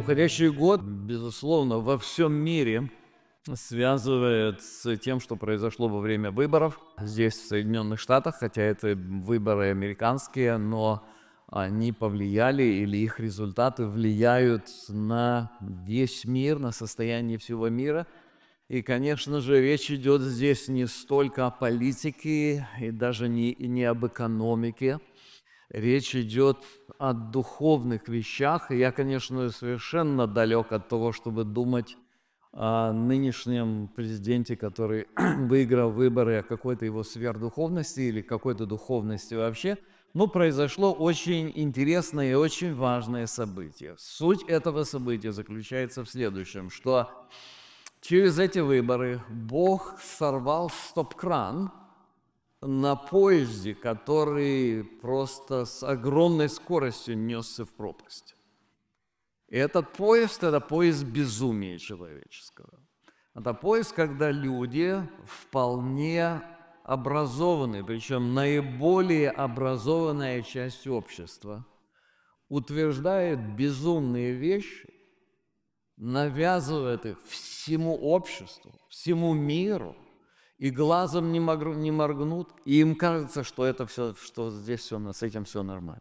Уходящий год, безусловно, во всем мире связывает с тем, что произошло во время выборов здесь, в Соединенных Штатах, хотя это выборы американские, но они повлияли или их результаты влияют на весь мир, на состояние всего мира. И, конечно же, речь идет здесь не столько о политике и даже не об экономике. Речь идет о духовных вещах, и я, конечно, совершенно далек от того, чтобы думать о нынешнем президенте, который выиграл выборы, о какой-то его сверхдуховности или какой-то духовности вообще. Но произошло очень интересное и очень важное событие. Суть этого события заключается в следующем, что через эти выборы Бог сорвал стоп-кран на поезде, который просто с огромной скоростью несся в пропасть. И этот поезд – это поезд безумия человеческого. Это поезд, когда люди вполне образованные, причем наиболее образованная часть общества, утверждает безумные вещи, навязывает их всему обществу, всему миру, и глазом не моргнут, и им кажется, что это все, что здесь все, с этим все нормально.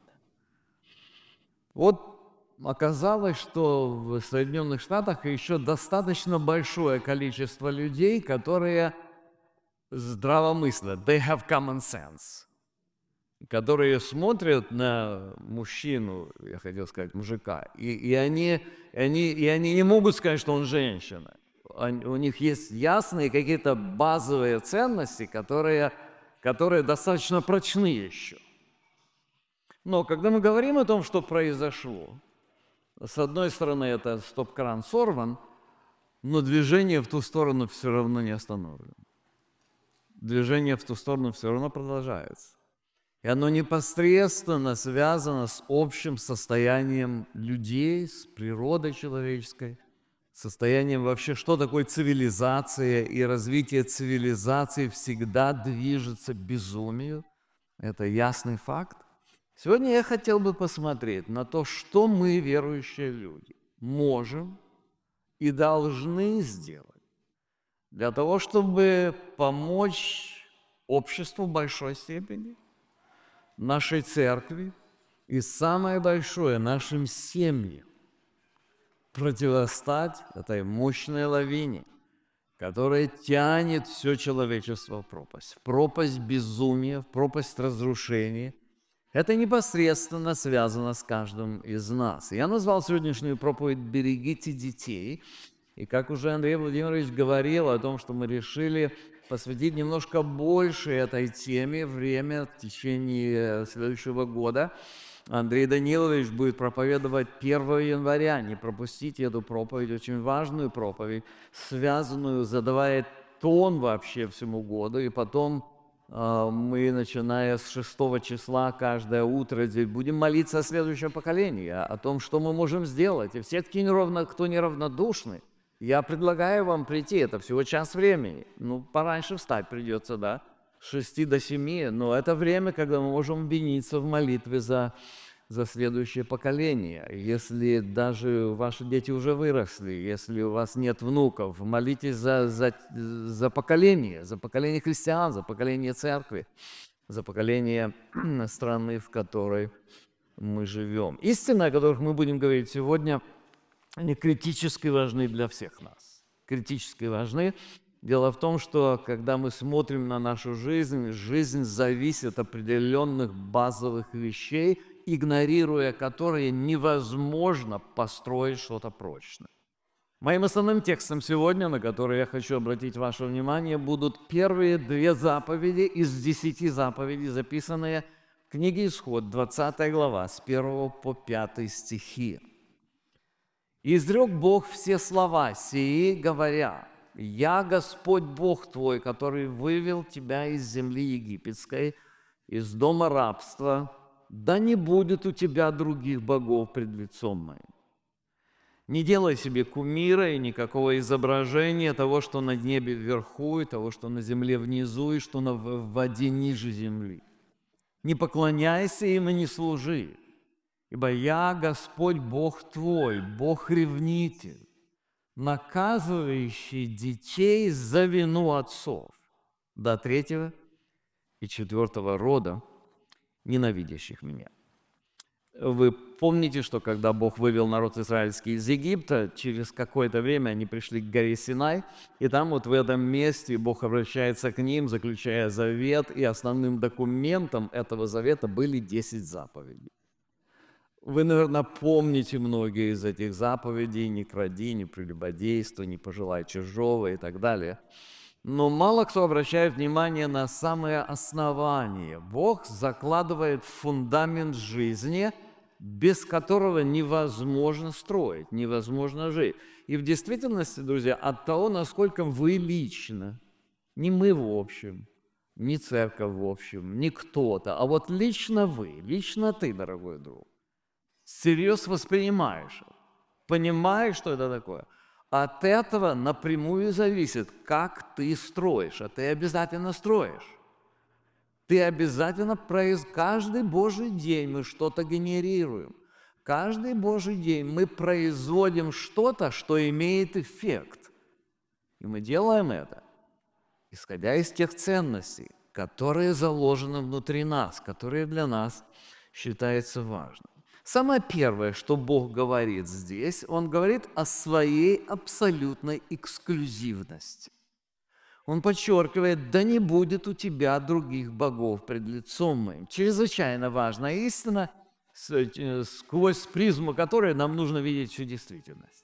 Вот оказалось, что в Соединенных Штатах еще достаточно большое количество людей, которые здравомыслят, they have common sense, которые смотрят на мужчину, я хотел сказать мужика, и они не могут сказать, что он женщина. У них есть ясные какие-то базовые ценности, которые достаточно прочны еще. Но когда мы говорим о том, что произошло, с одной стороны, это стоп-кран сорван, но движение в ту сторону все равно не остановлено. Движение в ту сторону все равно продолжается. И оно непосредственно связано с общим состоянием людей, с природой человеческой, состоянием вообще, что такое цивилизация, и развитие цивилизации всегда движется к безумию. Это ясный факт. Сегодня я хотел бы посмотреть на то, что мы, верующие люди, можем и должны сделать для того, чтобы помочь обществу в большой степени, нашей церкви и, самое большое, нашим семьям противостать этой мощной лавине, которая тянет все человечество в пропасть безумия, в пропасть разрушения. Это непосредственно связано с каждым из нас. Я назвал сегодняшнюю проповедь «Берегите детей». И как уже Андрей Владимирович говорил о том, что мы решили посвятить немножко больше этой теме время в течение следующего года. Андрей Данилович будет проповедовать 1 января. Не пропустите эту проповедь, очень важную проповедь, связанную, задавая тон вообще всему году. И потом мы, начиная с 6 числа, каждое утро здесь будем молиться о следующем поколении, о том, что мы можем сделать. И все, кто неравнодушны, я предлагаю вам прийти. Это всего час времени. Пораньше встать придется, да, с 6 до 7. Но это время, когда мы можем объединиться в молитве за следующее поколение. Если даже ваши дети уже выросли, если у вас нет внуков, молитесь за поколение христиан, за поколение церкви, за поколение страны, в которой мы живем. Истины, о которых мы будем говорить сегодня, они критически важны для всех нас. Критически важны. Дело в том, что когда мы смотрим на нашу жизнь, жизнь зависит от определенных базовых вещей, игнорируя которые невозможно построить что-то прочное. Моим основным текстом сегодня, на который я хочу обратить ваше внимание, будут первые 2 заповеди из 10 заповедей, записанные в книге Исход, 20 глава, с 1 по 5 стихи. «И изрек Бог все слова сии, говоря: «Я Господь Бог твой, который вывел тебя из земли египетской, из дома рабства. Да не будет у тебя других богов пред лицом моим. Не делай себе кумира и никакого изображения того, что на небе вверху, и того, что на земле внизу, и что в воде ниже земли. Не поклоняйся им и не служи. Ибо я Господь Бог твой, Бог-ревнитель, наказывающий детей за вину отцов до третьего и четвертого рода, ненавидящих меня». Вы помните, что когда Бог вывел народ израильский из Египта, через какое-то время они пришли к горе Синай, и там вот в этом месте Бог обращается к ним, заключая завет, и основным документом этого завета были 10 заповедей. Вы, наверное, помните многие из этих заповедей: «Не кради, не прелюбодействуй, не пожелай чужого» и так далее. Но мало кто обращает внимание на самое основание. Бог закладывает фундамент жизни, без которого невозможно строить, невозможно жить. И в действительности, друзья, от того, насколько вы лично, не мы в общем, не церковь в общем, не кто-то, а вот лично вы, лично ты, дорогой друг, всерьез воспринимаешь, понимаешь, что это такое, от этого напрямую зависит, как ты строишь, а ты обязательно строишь. Ты обязательно каждый Божий день мы что-то генерируем. Каждый Божий день мы производим что-то, что имеет эффект. И мы делаем это, исходя из тех ценностей, которые заложены внутри нас, которые для нас считаются важным. Самое первое, что Бог говорит здесь, Он говорит о своей абсолютной эксклюзивности. Он подчеркивает: «Да не будет у тебя других богов пред лицом моим». Чрезвычайно важная истина, сквозь призму которой нам нужно видеть всю действительность.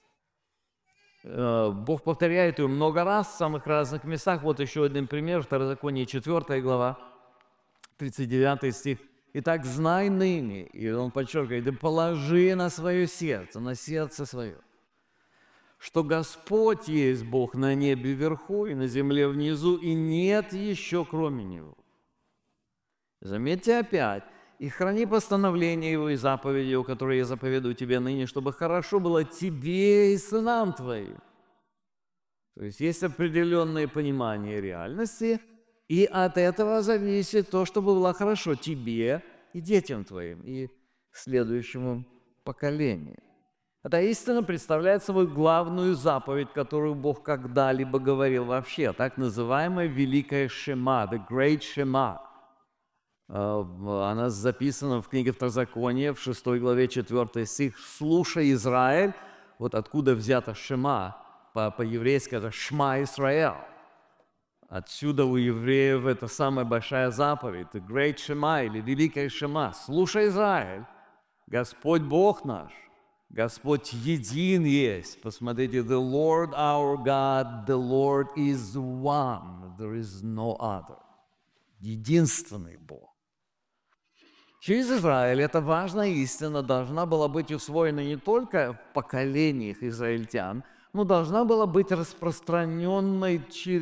Бог повторяет ее много раз в самых разных местах. Вот еще один пример, Второзаконие 4 глава, 39 стих. «Итак, знай ныне», и он подчеркивает: «да положи на свое сердце, на сердце свое, что Господь есть Бог на небе вверху и на земле внизу, и нет еще кроме Него». Заметьте опять: «И храни постановления Его и заповеди Его, которые я заповедую тебе ныне, чтобы хорошо было тебе и сынам твоим». То есть есть определенное понимание реальности, и от этого зависит то, чтобы было хорошо тебе и детям твоим, и следующему поколению. Эта истина представляет собой главную заповедь, которую Бог когда-либо говорил вообще, так называемая Великая Шема, the Great Shema. Она записана в книге Второзакония, в 6 главе 4 стих. «Слушай, Израиль», вот откуда взята Шема, по-еврейски это Шма Исраэл. Отсюда у евреев это самая большая заповедь, the Great Shema или Великая Шема. «Слушай, Израиль, Господь Бог наш, Господь един есть». Посмотрите: «The Lord our God, the Lord is one, there is no other». Единственный Бог. Через Израиль эта важная истина должна была быть усвоена не только в поколениях израильтян, но должна была быть распространенной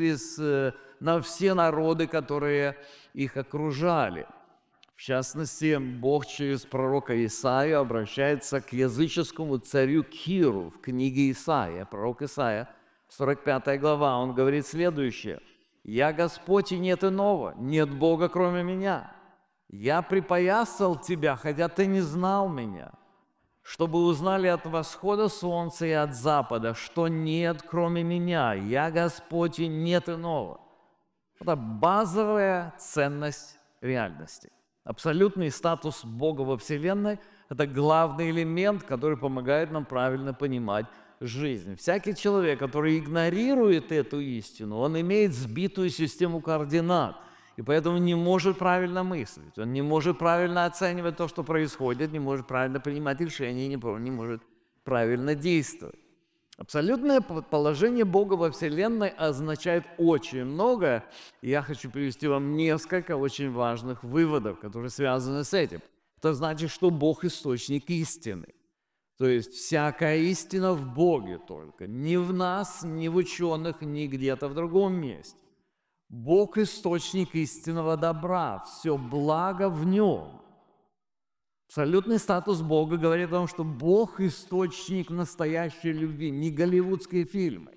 на все народы, которые их окружали. В частности, Бог через пророка Исаию обращается к языческому царю Киру в книге Исаия. Пророк Исаия, 45 глава, он говорит следующее: «Я Господь, и нет иного, нет Бога, кроме меня. Я припоясал тебя, хотя ты не знал меня, чтобы узнали от восхода солнца и от запада, что нет, кроме меня. Я Господь, и нет иного». Это базовая ценность реальности. Абсолютный статус Бога во Вселенной – это главный элемент, который помогает нам правильно понимать жизнь. Всякий человек, который игнорирует эту истину, он имеет сбитую систему координат, и поэтому не может правильно мыслить, он не может правильно оценивать то, что происходит, не может правильно принимать решения, не может правильно действовать. Абсолютное положение Бога во Вселенной означает очень многое, и я хочу привести вам несколько очень важных выводов, которые связаны с этим. Это значит, что Бог – источник истины. То есть всякая истина в Боге только, не в нас, не в ученых, не где-то в другом месте. Бог – источник истинного добра, все благо в Нем. Абсолютный статус Бога говорит о том, что Бог – источник настоящей любви, не голливудские фильмы.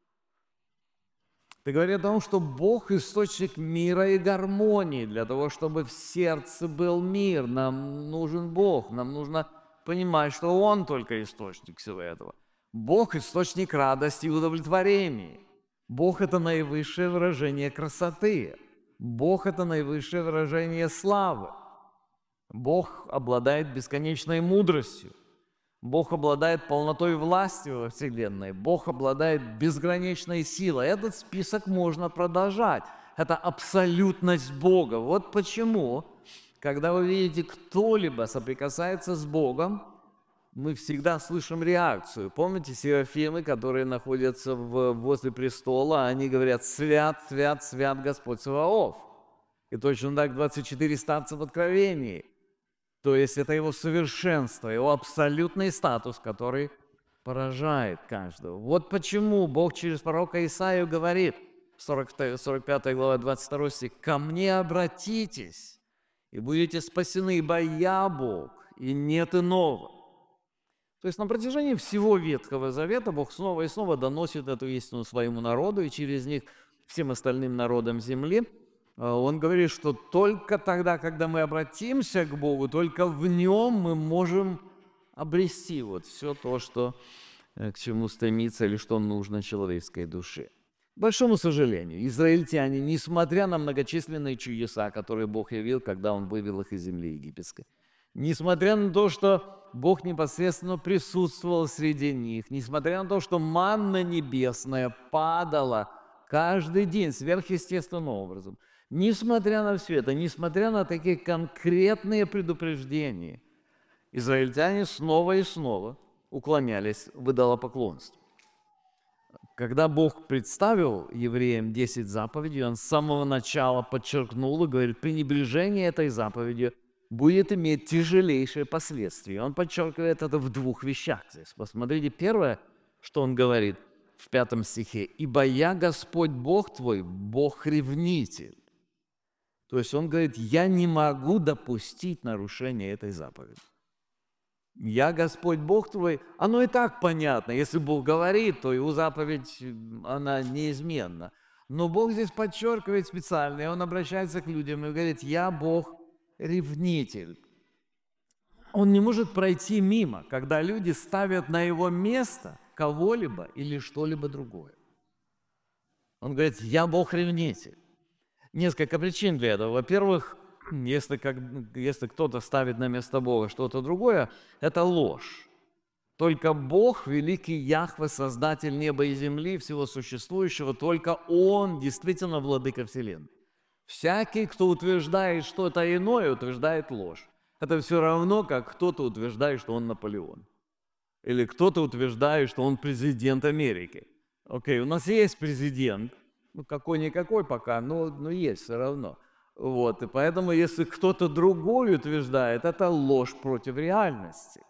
Это говорит о том, что Бог – источник мира и гармонии. Для того, чтобы в сердце был мир, нам нужен Бог, нам нужно понимать, что Он только источник всего этого. Бог – источник радости и удовлетворения. Бог – это наивысшее выражение красоты. Бог – это наивысшее выражение славы. Бог обладает бесконечной мудростью. Бог обладает полнотой власти во Вселенной. Бог обладает безграничной силой. Этот список можно продолжать. Это абсолютность Бога. Вот почему, когда вы видите, кто-либо соприкасается с Богом, мы всегда слышим реакцию. Помните серафимы, которые находятся возле престола, они говорят: «Свят, свят, свят Господь Саваоф». И точно так 24 старца в Откровении. То есть это его совершенство, его абсолютный статус, который поражает каждого. Вот почему Бог через пророка Исаию говорит, 45 глава, 22 стих: «Ко мне обратитесь, и будете спасены, ибо я Бог, и нет иного». То есть на протяжении всего Ветхого Завета Бог снова и снова доносит эту истину своему народу, и через них всем остальным народам земли. Он говорит, что только тогда, когда мы обратимся к Богу, только в Нем мы можем обрести вот все то, что, к чему стремится или что нужно человеческой душе. К большому сожалению, израильтяне, несмотря на многочисленные чудеса, которые Бог явил, когда Он вывел их из земли египетской, несмотря на то, что Бог непосредственно присутствовал среди них, несмотря на то, что манна небесная падала каждый день сверхъестественным образом, несмотря на все это, несмотря на такие конкретные предупреждения, израильтяне снова и снова уклонялись в идолопоклонство. Когда Бог представил евреям 10 заповедей, Он с самого начала подчеркнул и говорит: пренебрежение этой заповедью будет иметь тяжелейшие последствия. Он подчеркивает это в двух вещах здесь. Посмотрите, первое, что Он говорит в 5 стихе: «Ибо я Господь Бог твой, Бог-ревнитель». То есть Он говорит: я не могу допустить нарушения этой заповеди. Я Господь Бог твой. Оно и так понятно. Если Бог говорит, то Его заповедь, она неизменна. Но Бог здесь подчеркивает специально, и Он обращается к людям и говорит: я Бог-ревнитель. Он не может пройти мимо, когда люди ставят на Его место кого-либо или что-либо другое. Он говорит: я Бог-ревнитель. Несколько причин для этого. Во-первых, если кто-то ставит на место Бога что-то другое, это ложь. Только Бог, великий Яхве, Создатель неба и земли, всего существующего, только Он действительно владыка Вселенной. Всякий, кто утверждает что-то иное, утверждает ложь. Это все равно, как кто-то утверждает, что он Наполеон. Или кто-то утверждает, что он президент Америки. Окей, у нас есть президент, какой-никакой пока, но есть все равно. Вот, и поэтому, если кто-то другой утверждает, это ложь против реальности.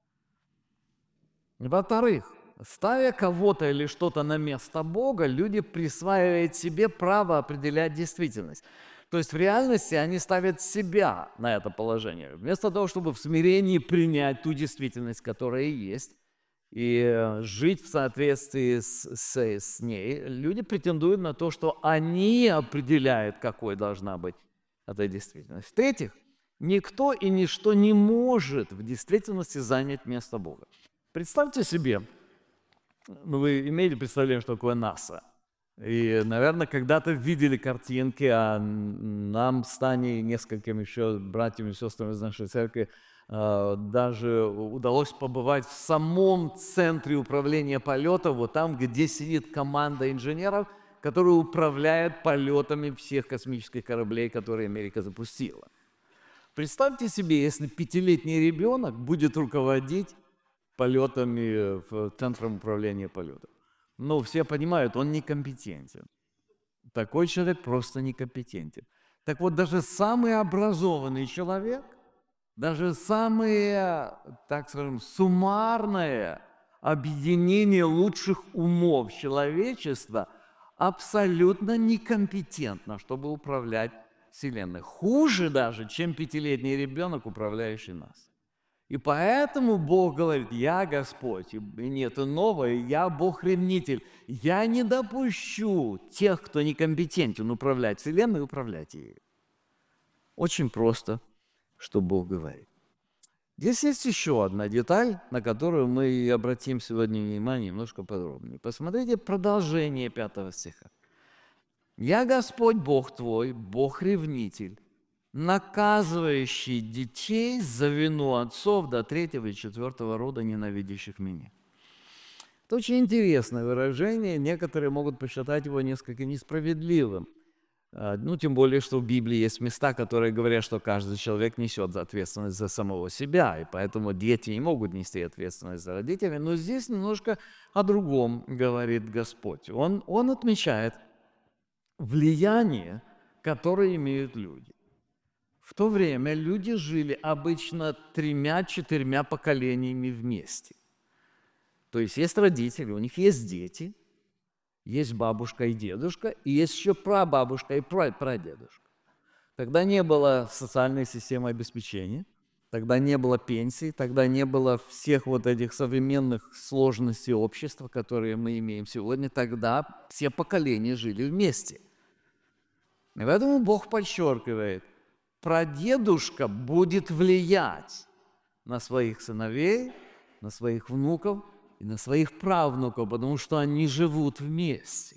Во-вторых, ставя кого-то или что-то на место Бога, люди присваивают себе право определять действительность. То есть в реальности они ставят себя на это положение. Вместо того, чтобы в смирении принять ту действительность, которая есть, и жить в соответствии с ней, люди претендуют на то, что они определяют, какой должна быть эта действительность. В-третьих, никто и ничто не может в действительности занять место Бога. Представьте себе, вы имеете представление, что такое НАСА? И, наверное, когда-то видели картинки, а нам с Таней, несколькими еще братьями и сестрами из нашей церкви, даже удалось побывать в самом центре управления полетов, вот там, где сидит команда инженеров, которая управляет полетами всех космических кораблей, которые Америка запустила. Представьте себе, если 5-летний ребенок будет руководить полетами в Центром управления полетов. Но все понимают, он некомпетентен. Такой человек просто некомпетентен. Так вот, даже самый образованный человек, даже самое, так скажем, суммарное объединение лучших умов человечества абсолютно некомпетентно, чтобы управлять Вселенной. Хуже даже, чем 5-летний ребенок, управляющий нас. И поэтому Бог говорит: я Господь, и нет иного, и я Бог-ревнитель. Я не допущу тех, кто некомпетентен управлять Вселенной, управлять ею. Очень просто, что Бог говорит. Здесь есть еще одна деталь, на которую мы и обратим сегодня внимание немножко подробнее. Посмотрите продолжение 5 стиха. «Я Господь Бог твой, Бог-ревнитель, наказывающий детей за вину отцов до 3-го и 4-го рода, ненавидящих меня». Это очень интересное выражение. Некоторые могут посчитать его несколько несправедливым. Тем более, что в Библии есть места, которые говорят, что каждый человек несет ответственность за самого себя, и поэтому дети не могут нести ответственность за родителей. Но здесь немножко о другом говорит Господь. Он отмечает влияние, которое имеют люди. В то время люди жили обычно 3-4 поколениями вместе. То есть есть родители, у них есть дети, есть бабушка и дедушка, и есть еще прабабушка и прадедушка. Тогда не было социальной системы обеспечения, тогда не было пенсий, тогда не было всех вот этих современных сложностей общества, которые мы имеем сегодня. Тогда все поколения жили вместе. И поэтому Бог подчеркивает, прадедушка будет влиять на своих сыновей, на своих внуков и на своих правнуков, потому что они живут вместе.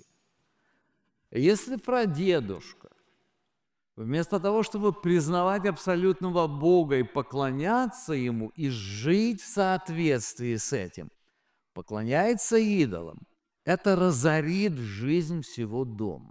Если прадедушка, вместо того, чтобы признавать абсолютного Бога и поклоняться Ему, и жить в соответствии с этим, поклоняется идолам, это разорит жизнь всего дома.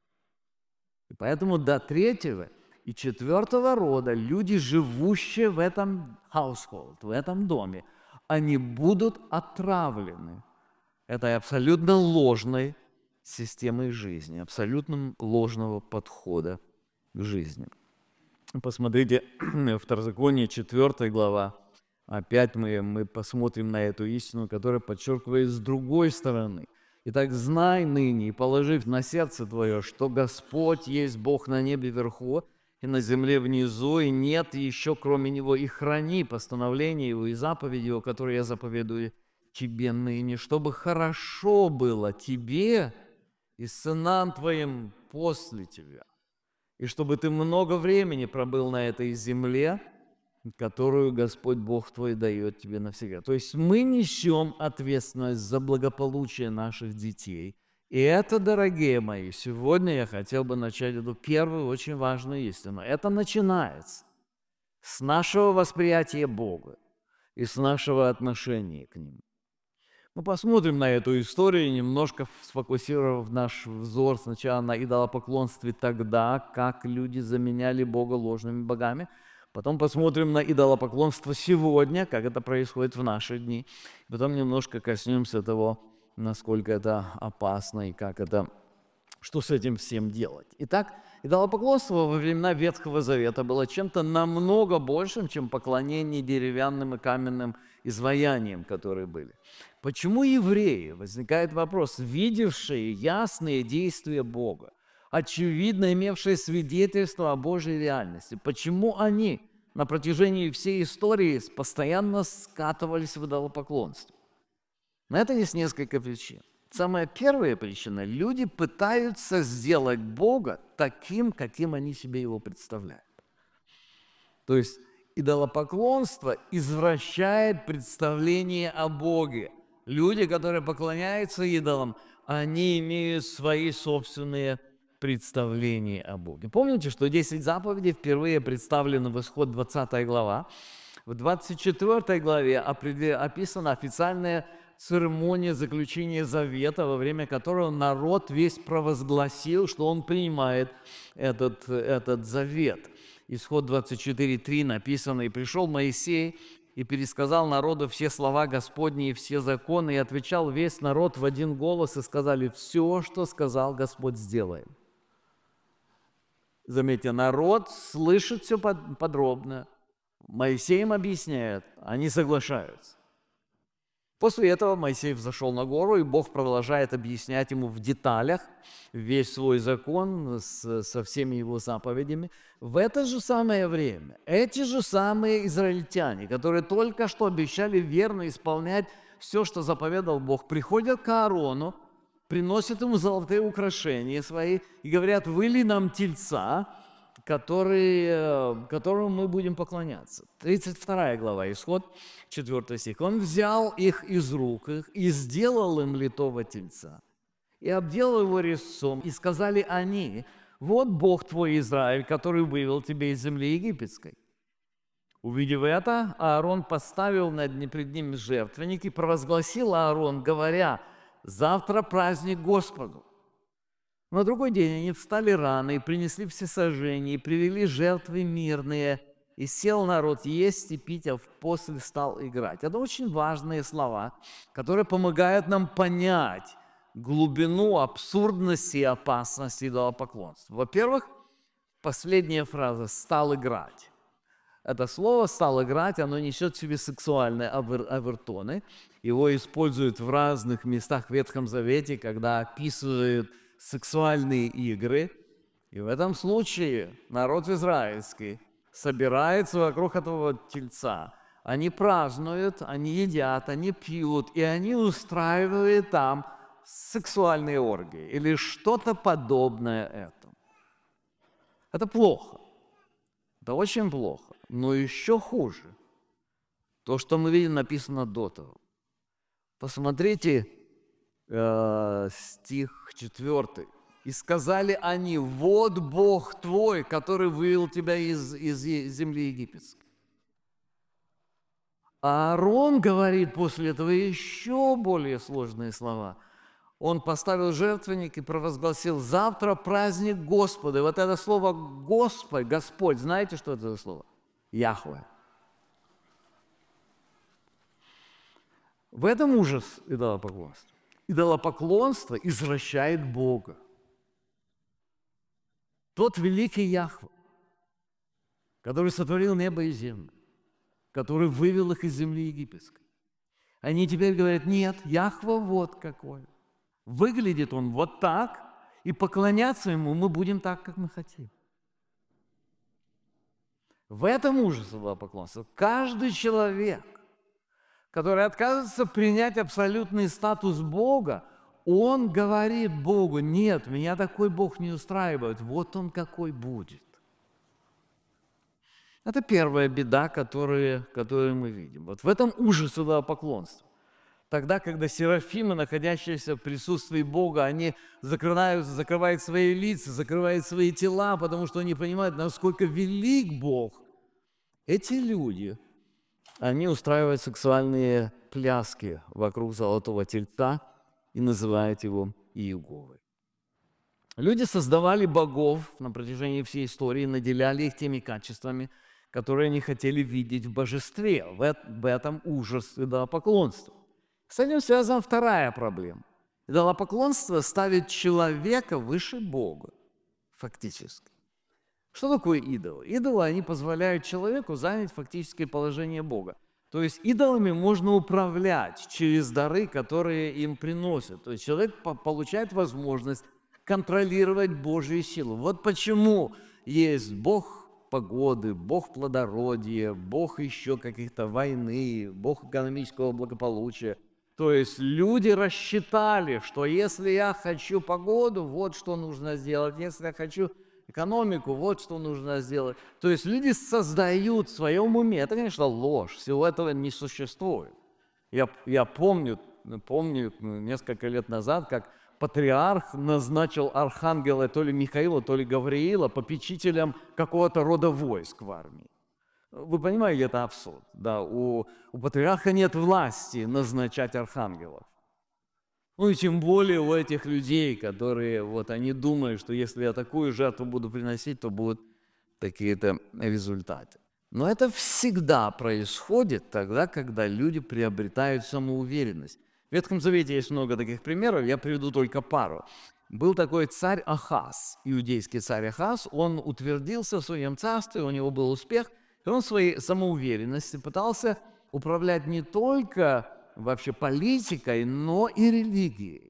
И поэтому до 3-го и 4-го рода люди, живущие в этом household, в этом доме, они будут отравлены этой абсолютно ложной системой жизни, абсолютно ложного подхода к жизни. Посмотрите, Второзаконие, 4 глава. Опять мы посмотрим на эту истину, которая подчеркивает с другой стороны. «Итак, знай ныне и положив на сердце твое, что Господь есть Бог на небе вверху и на земле внизу, и нет еще кроме Него, и храни постановления Его и заповеди Его, которые я заповедую тебе ныне, чтобы хорошо было тебе и сынам твоим после тебя, и чтобы ты много времени пробыл на этой земле, которую Господь Бог твой дает тебе навсегда». То есть мы несем ответственность за благополучие наших детей. И это, дорогие мои, сегодня я хотел бы начать эту первую очень важную истину. Это начинается с нашего восприятия Бога и с нашего отношения к Нему. Мы посмотрим на эту историю, немножко сфокусировав наш взор сначала на идолопоклонстве тогда, как люди заменяли Бога ложными богами. Потом посмотрим на идолопоклонство сегодня, как это происходит в наши дни. Потом немножко коснемся того, насколько это опасно и что с этим всем делать. Итак, идолопоклонство во времена Ветхого Завета было чем-то намного большим, чем поклонение деревянным и каменным изваяниям, которые были. Почему евреи, возникает вопрос, видевшие ясные действия Бога, очевидно имевшие свидетельство о Божьей реальности, почему они на протяжении всей истории постоянно скатывались в идолопоклонство? На это есть несколько причин. Самая первая причина – люди пытаются сделать Бога таким, каким они себе его представляют. То есть идолопоклонство извращает представление о Боге. Люди, которые поклоняются идолам, они имеют свои собственные представления о Боге. Помните, что 10 заповедей впервые представлены в Исход 20 глава. В 24 главе описана официальная церемония заключения завета, во время которого народ весь провозгласил, что он принимает этот завет. Исход 24:3 написано: «И пришел Моисей, и пересказал народу все слова Господни и все законы, и отвечал весь народ в один голос, и сказали: все, что сказал Господь, сделаем». Заметьте, народ слышит все подробно, Моисей им объясняет, они соглашаются. После этого Моисей взошел на гору, и Бог продолжает объяснять ему в деталях весь свой закон со всеми его заповедями. В это же самое время эти же самые израильтяне, которые только что обещали верно исполнять все, что заповедал Бог, приходят к Аарону, приносят ему золотые украшения свои и говорят: «Выли нам тельца, которому мы будем поклоняться. 32 глава, Исход, 4 стих. «Он взял их из рук их и сделал им литого тельца, и обделал его резцом, и сказали они: вот Бог твой Израиль, который вывел тебя из земли египетской». Увидев это, Аарон поставил пред ним жертвенник и провозгласил Аарон, говоря: «Завтра праздник Господу». На другой день они встали рано и принесли всесожжение, и привели жертвы мирные, и сел народ есть и пить, а после стал играть. Это очень важные слова, которые помогают нам понять глубину абсурдности и опасности идолопоклонства. Во-первых, последняя фраза «стал играть». Это слово «стал играть», оно несет в себе сексуальные овертоны. Его используют в разных местах в Ветхом Завете, когда описывают сексуальные игры. И в этом случае народ израильский собирается вокруг этого тельца. Они празднуют, они едят, они пьют, и они устраивают там сексуальные оргии или что-то подобное этому. Это плохо. Это очень плохо. Но еще хуже то, что мы видим написано до того. Посмотрите стих 4. «И сказали они: вот Бог твой, который вывел тебя из земли египетской». А Аарон говорит после этого еще более сложные слова. Он поставил жертвенник и провозгласил: завтра праздник Господа. И вот это слово «Господь», «Господь», знаете, что это за слово? Яхве. В этом ужас идолопоклонства. Идолопоклонство извращает Бога. Тот великий Яхве, который сотворил небо и землю, который вывел их из земли египетской. Они теперь говорят: нет, Яхве вот какой. Выглядит он вот так, и поклоняться ему мы будем так, как мы хотим. В этом ужас идолопоклонства. Каждый человек, который отказывается принять абсолютный статус Бога, он говорит Богу: нет, меня такой Бог не устраивает, вот он какой будет. Это первая беда, которую мы видим. Вот в этом ужас идолопоклонства. Тогда, когда серафимы, находящиеся в присутствии Бога, они закрывают свои лица, закрывают свои тела, потому что они понимают, насколько велик Бог. Эти люди, они устраивают сексуальные пляски вокруг золотого тельца и называют его Иеговой. Люди создавали богов на протяжении всей истории, наделяли их теми качествами, которые они хотели видеть в божестве. В этом ужас идолопоклонства. С этим связана вторая проблема. Идолопоклонство ставит человека выше Бога, фактически. Что такое идолы? Идолы, они позволяют человеку занять фактическое положение Бога. То есть идолами можно управлять через дары, которые им приносят. То есть человек получает возможность контролировать Божью силу. Вот почему есть Бог погоды, Бог плодородия, Бог еще каких-то войны, Бог экономического благополучия. То есть люди рассчитали, что если я хочу погоду, вот что нужно сделать. Если я хочу экономику, вот что нужно сделать. То есть люди создают в своем уме. Это, конечно, ложь. Всего этого не существует. Я помню несколько лет назад, как патриарх назначил архангела то ли Михаила, то ли Гавриила попечителем какого-то рода войск в армии. Вы понимаете, это абсурд. Да, у патриарха нет власти назначать архангелов. Ну и тем более у этих людей, которые они думают, что если я такую жертву буду приносить, то будут такие-то результаты. Но это всегда происходит тогда, когда люди приобретают самоуверенность. В Ветхом Завете есть много таких примеров, я приведу только пару. Был такой царь Ахаз, иудейский царь Ахаз, он утвердился в своем царстве, у него был успех, и он своей самоуверенностью пытался управлять не только вообще политикой, но и религией.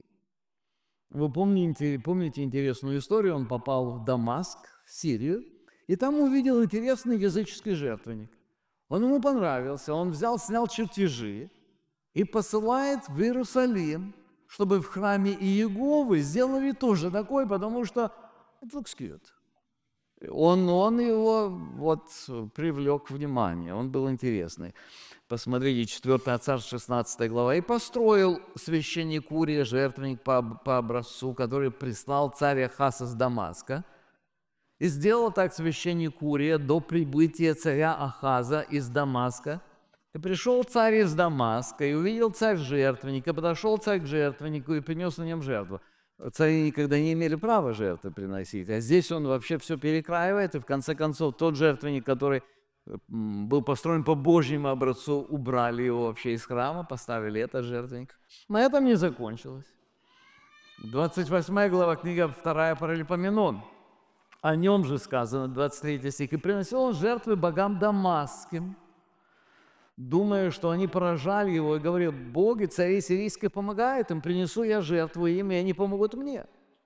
Вы помните интересную историю? Он попал в Дамаск, в Сирию, и там увидел интересный языческий жертвенник. Он ему понравился, он снял чертежи и посылает в Иерусалим, чтобы в храме Иеговы сделали тоже такой, потому что it looks cute. Он его вот привлек внимание, он был интересный. Посмотрите, 4 Царств, 16 глава. «И построил священник Урия жертвенник по образцу, который прислал царь Ахаз из Дамаска. И сделал так священник Урия до прибытия царя Ахаза из Дамаска. И пришел царь из Дамаска, и увидел царь жертвенника, подошел царь к жертвеннику и принес на нем жертву». Цари никогда не имели права жертвы приносить, а здесь он вообще все перекраивает, и в конце концов тот жертвенник, который был построен по Божьему образцу, убрали его вообще из храма, поставили этот жертвенник. На этом не закончилось. 28 глава, книга 2 Паралипоменон. О нем же сказано, 23 стих. «И приносил он жертвы богам дамасским, думая, что они поражали его, и говорил: боги царей сирийской помогают им, принесу я жертву им, и они помогут мне».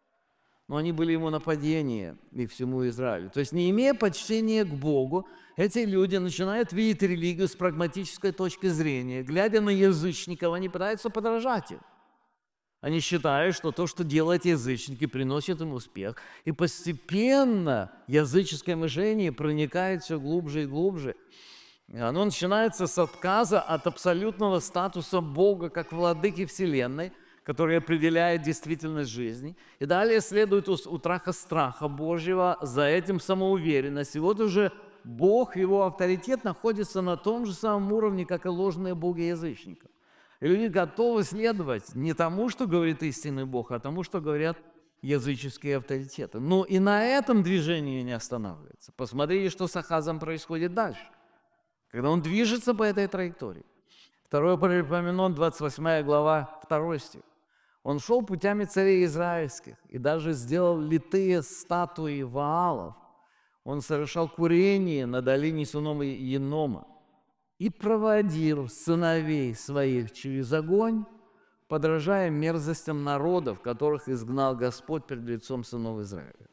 Но они были ему нападение и всему Израилю. То есть, не имея почтения к Богу, эти люди начинают видеть религию с прагматической точки зрения. Глядя на язычников, они пытаются подражать им. Они считают, что то, что делают язычники, приносит им успех. И постепенно языческое мышление проникает все глубже и глубже. Оно начинается с отказа от абсолютного статуса Бога как владыки Вселенной, который определяет действительность жизни. И далее следует утраха страха Божьего, за этим самоуверенность. И вот уже Бог, его авторитет находится на том же самом уровне, как и ложные боги язычников. И люди готовы следовать не тому, что говорит истинный Бог, а тому, что говорят языческие авторитеты. Но и на этом движении не останавливается. Посмотрите, что с Ахазом происходит дальше, когда он движется по этой траектории. 2 Паралипоменон, 28 глава, 2 стих. «Он шел путями царей израильских и даже сделал литые статуи Ваалов. Он совершал курение на долине Суном и Енома и проводил сыновей своих через огонь, подражая мерзостям народов, которых изгнал Господь перед лицом сынов Израиля».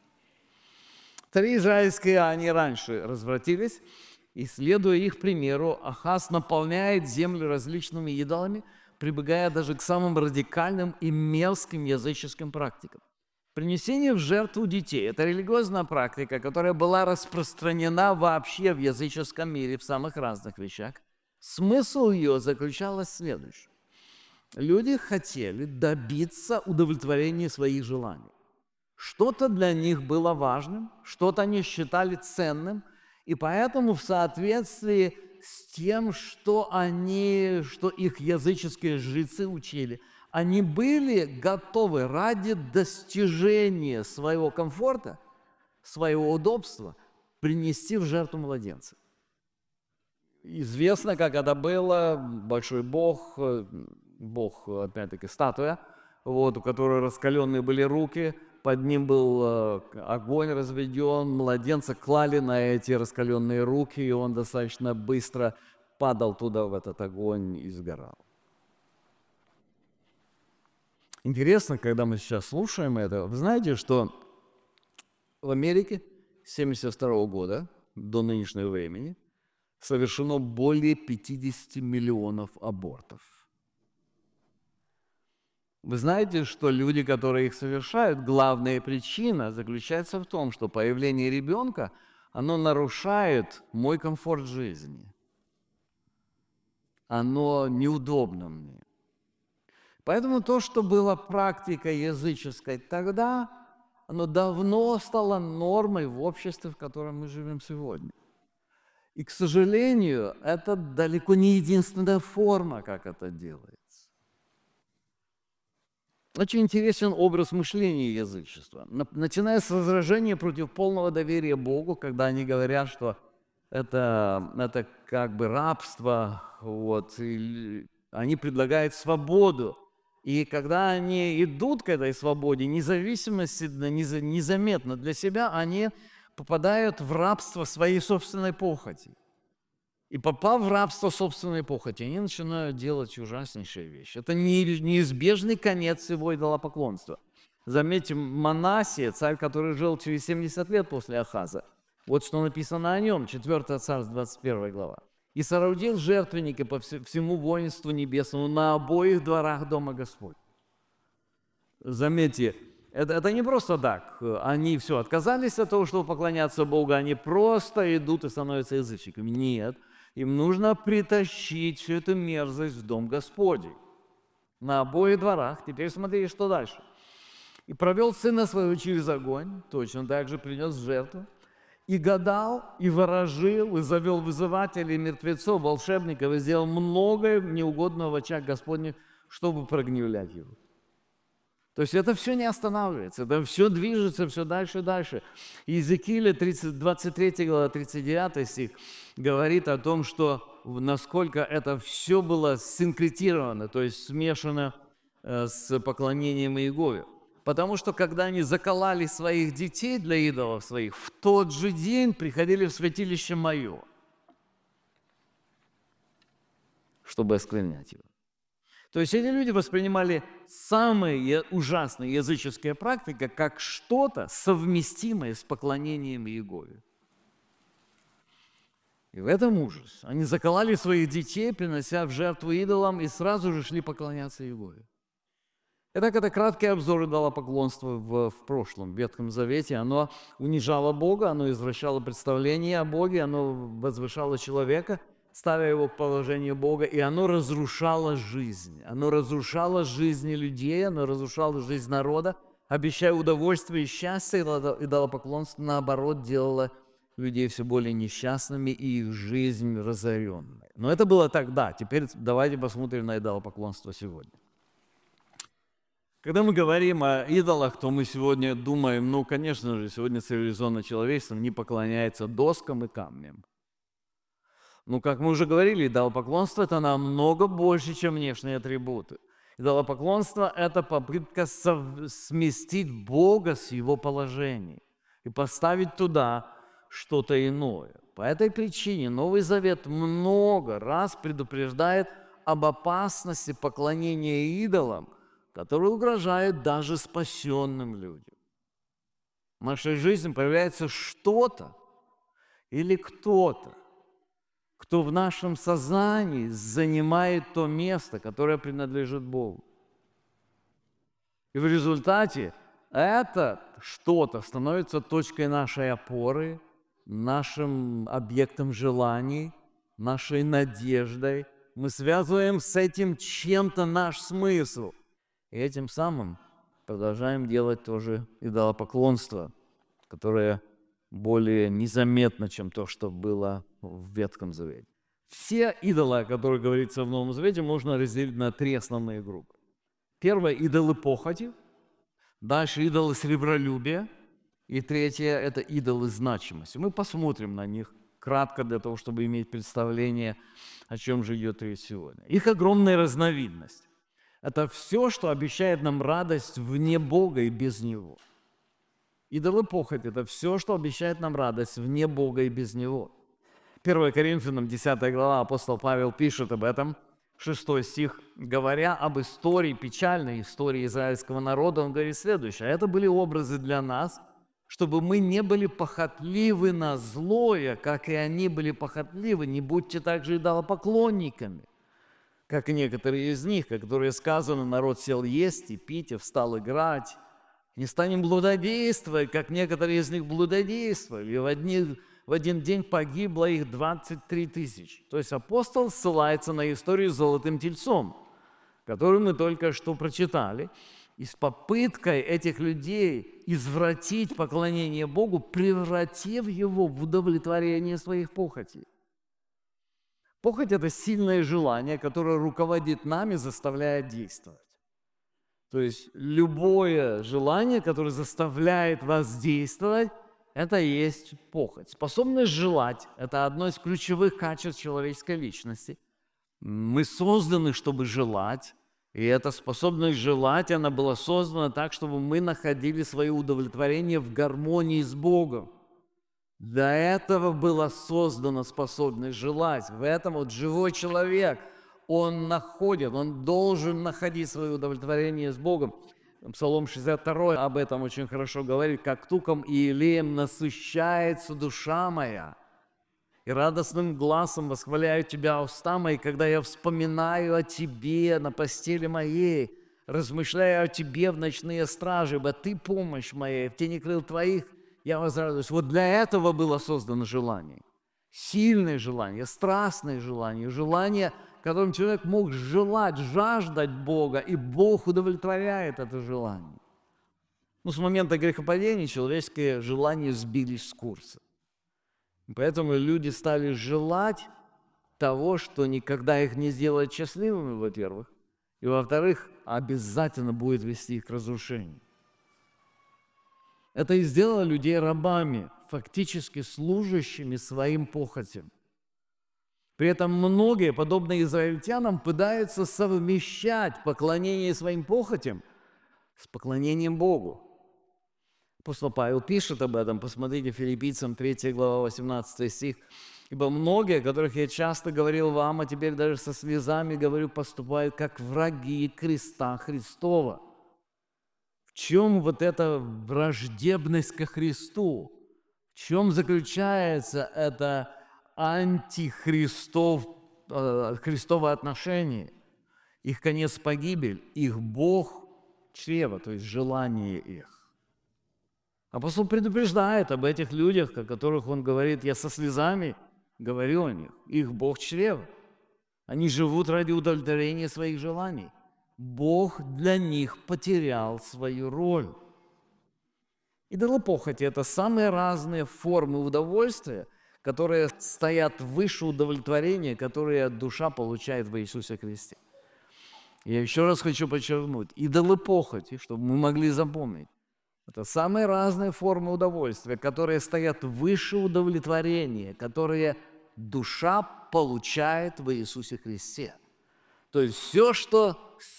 Цари израильские, они раньше развратились, и, следуя их примеру, Ахаз наполняет землю различными идолами, прибегая даже к самым радикальным и мерзким языческим практикам. Принесение в жертву детей – это религиозная практика, которая была распространена вообще в языческом мире в самых разных вещах. Смысл ее заключался в следующем. Люди хотели добиться удовлетворения своих желаний. Что-то для них было важным, что-то они считали ценным, и поэтому в соответствии с тем, что их языческие жрецы учили, они были готовы ради достижения своего комфорта, своего удобства принести в жертву младенца. Известно, как это было. Большой бог, опять-таки, статуя, у которой раскаленные были руки, под ним был огонь разведен, младенца клали на эти раскаленные руки, и он достаточно быстро падал туда, в этот огонь, и сгорал. Интересно, когда мы сейчас слушаем это, вы знаете, что в Америке с 1972 года до нынешнего времени совершено более 50 миллионов абортов. Вы знаете, что люди, которые их совершают, главная причина заключается в том, что появление ребенка, оно нарушает мой комфорт жизни. Оно неудобно мне. Поэтому то, что было практикой языческой тогда, оно давно стало нормой в обществе, в котором мы живем сегодня. И, к сожалению, это далеко не единственная форма, как это делается. Очень интересен образ мышления язычества. Начиная с возражения против полного доверия Богу, когда они говорят, что это как бы рабство, и они предлагают свободу. И когда они идут к этой свободе, независимости, незаметно для себя, они попадают в рабство своей собственной похоти. И попав в рабство собственной похоти, они начинают делать ужаснейшие вещи. Это неизбежный конец его идолопоклонства. Заметьте, Манасия, царь, который жил через 70 лет после Ахаза, вот что написано о нем, 4 Царств, 21 глава. «И соорудил жертвенники по всему воинству небесному на обоих дворах дома Господь». Заметьте, Это не просто так. Они все отказались от того, чтобы поклоняться Богу, они просто идут и становятся язычниками. Нет, им нужно притащить всю эту мерзость в дом Господень. На обоих дворах. Теперь смотри, что дальше. «И провел сына своего через огонь, точно так же принес в жертву, и гадал, и ворожил, и завел вызывателей, мертвецов, волшебников, и сделал многое неугодного в очах Господних, чтобы прогневлять его». То есть это все не останавливается, это все движется все дальше и дальше. Иезекииля 23 глава, 39 стих говорит о том, что насколько это все было синкретировано, то есть смешано с поклонением Иегове. Потому что когда они закололи своих детей для идолов своих, в тот же день приходили в святилище мое, чтобы осквернять его. То есть эти люди воспринимали самые ужасные языческие практики как что-то совместимое с поклонением Иегове. И в этом ужас. Они закололи своих детей, принося в жертву идолам, и сразу же шли поклоняться Иегове. Итак, это краткий обзор идолопоклонства в прошлом, в Ветхом Завете. Оно унижало Бога, оно извращало представление о Боге, оно возвышало человека, ставя его в положение Бога, и оно разрушало жизнь. Оно разрушало жизни людей, оно разрушало жизнь народа, обещая удовольствие и счастье, идолопоклонство, наоборот, делало людей все более несчастными и их жизнь разоренной. Но это было тогда. Теперь давайте посмотрим на идолопоклонство сегодня. Когда мы говорим о идолах, то мы сегодня думаем, конечно же, сегодня цивилизованное человечество не поклоняется доскам и камням. Как мы уже говорили, идолопоклонство – это намного больше, чем внешние атрибуты. Идолопоклонство – это попытка сместить Бога с Его положения и поставить туда что-то иное. По этой причине Новый Завет много раз предупреждает об опасности поклонения идолам, который угрожает даже спасенным людям. В нашей жизни появляется что-то или кто-то, кто в нашем сознании занимает то место, которое принадлежит Богу. И в результате это что-то становится точкой нашей опоры, нашим объектом желаний, нашей надеждой. Мы связываем с этим чем-то наш смысл. И этим самым продолжаем делать тоже идолопоклонство, которое более незаметно, чем то, что было в Ветхом Завете. Все идолы, о которых говорится в Новом Завете, можно разделить на 3 основные группы. Первое – идолы похоти, дальше идолы сребролюбия, и третье – это идолы значимости. Мы посмотрим на них кратко для того, чтобы иметь представление, о чем же идет речь сегодня. Их огромная разновидность. Это все, что обещает нам радость вне Бога и без Него. Идолы похоть – это все, что обещает нам радость вне Бога и без Него. 1 Коринфянам, 10 глава, апостол Павел пишет об этом, 6 стих, говоря об истории, печальной истории израильского народа, он говорит следующее: «Это были образы для нас, чтобы мы не были похотливы на злое, как и они были похотливы, не будьте также идолопоклонниками, как и некоторые из них, которые сказано, народ сел есть и пить, и встал играть. Не станем блудодействовать, как некоторые из них блудодействовали, и в один день погибло их 23 тысячи». То есть апостол ссылается на историю с золотым тельцом, которую мы только что прочитали, и с попыткой этих людей извратить поклонение Богу, превратив его в удовлетворение своих похотей. Похоть – это сильное желание, которое руководит нами, заставляет действовать. То есть любое желание, которое заставляет вас действовать, это и есть похоть. Способность желать – это одно из ключевых качеств человеческой личности. Мы созданы, чтобы желать, и эта способность желать, она была создана так, чтобы мы находили свое удовлетворение в гармонии с Богом. Для этого была создана способность желать. В этом живой человек, он должен находить свое удовлетворение с Богом. Псалом 62 об этом очень хорошо говорит: «Как туком и елеем насыщается душа моя, и радостным гласом восхваляют Тебя уста мои, когда я вспоминаю о Тебе на постели моей». размышляю о Тебе в ночные стражи, ибо Ты помощь моя, в тени крыл Твоих я возрадуюсь. Вот для этого было создано желание. Сильное желание, страстное желание, желание, которым человек мог желать, жаждать Бога, и Бог удовлетворяет это желание. Но с момента грехопадения человеческие желания сбились с курса. Поэтому люди стали желать того, что никогда их не сделает счастливыми, во-первых, и, во-вторых, обязательно будет вести их к разрушению. Это и сделало людей рабами, фактически служащими своим похотям. При этом многие, подобно израильтянам, пытаются совмещать поклонение своим похотям с поклонением Богу. Апостол Павел пишет об этом, посмотрите, Филиппийцам 3 глава, 18 стих. «Ибо многие, о которых я часто говорил вам, а теперь даже со слезами говорю, поступают как враги креста Христова». В чем вот эта враждебность ко Христу? В чем заключается это христово отношение? Их конец – погибель, их Бог – чрево, то есть желание их. Апостол предупреждает об этих людях, о которых он говорит, я со слезами говорю о них, их Бог – чрево. Они живут ради удовлетворения своих желаний. Бог для них потерял свою роль. Идолопохоть – это самые разные формы удовольствия, которые стоят выше удовлетворения, которые душа получает в Иисусе Христе. Я еще раз хочу подчеркнуть, идолопохоти, чтобы мы могли запомнить, это самые разные формы удовольствия, которые стоят выше удовлетворения, которые душа получает в Иисусе Христе. То есть все, что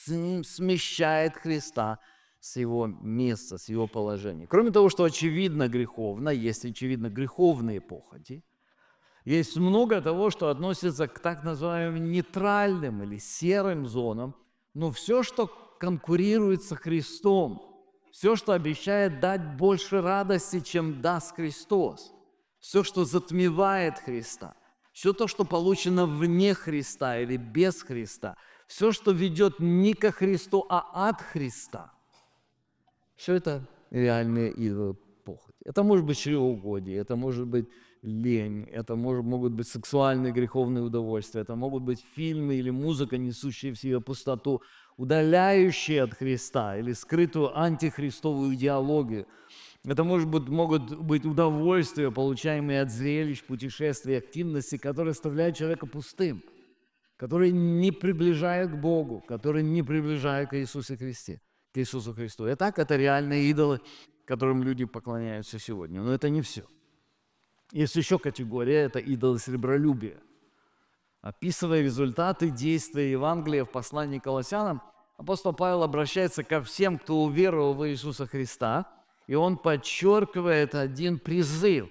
смещает Христа с его места, с его положения. Кроме того, что очевидно греховно, есть очевидно греховные похоти, есть много того, что относится к так называемым нейтральным или серым зонам, но все, что конкурирует со Христом, все, что обещает дать больше радости, чем даст Христос, все, что затмевает Христа, все то, что получено вне Христа или без Христа, все, что ведет не ко Христу, а от Христа, все это реальные идолы похоти. Это может быть чревоугодие, это может быть лень, это могут быть сексуальные греховные удовольствия, это могут быть фильмы или музыка, несущие в себе пустоту, удаляющие от Христа или скрытую антихристовую идеологию. Это могут быть удовольствия, получаемые от зрелищ, путешествий, активности, которые оставляют человека пустым, которые не приближают к Богу, которые не приближают к Иисусу Христе, к Иисусу Христу. Итак, это реальные идолы, которым люди поклоняются сегодня. Но это не все. Есть еще категория – это идолы сребролюбия. Описывая результаты действия Евангелия в послании к Колоссянам, апостол Павел обращается ко всем, кто уверовал в Иисуса Христа, и он подчеркивает один призыв,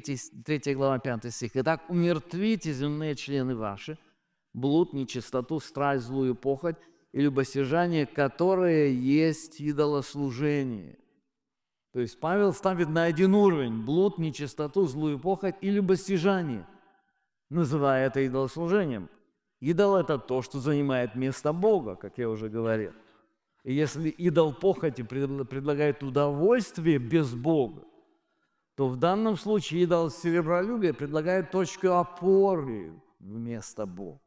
3 глава, 5 стих. «Итак, умертвите земные члены ваши, блуд, нечистоту, страсть, злую похоть и любостяжание, которые есть идолослужение». То есть Павел ставит на один уровень блуд, нечистоту, злую похоть и любостяжание, называя это идолослужением. Идол – это то, что занимает место Бога, как я уже говорил. И если идол похоти предлагает удовольствие без Бога, то в данном случае идол серебролюбия предлагает точку опоры вместо Бога.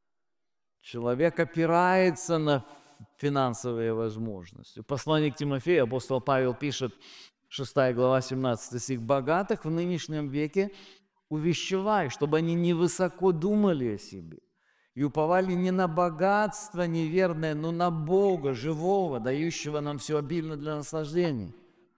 Человек опирается на финансовые возможности. В послании к Тимофею апостол Павел пишет, 6 глава, 17 стих, «Богатых в нынешнем веке увещевай, чтобы они невысоко думали о себе и уповали не на богатство неверное, но на Бога живого, дающего нам все обильно для наслаждений,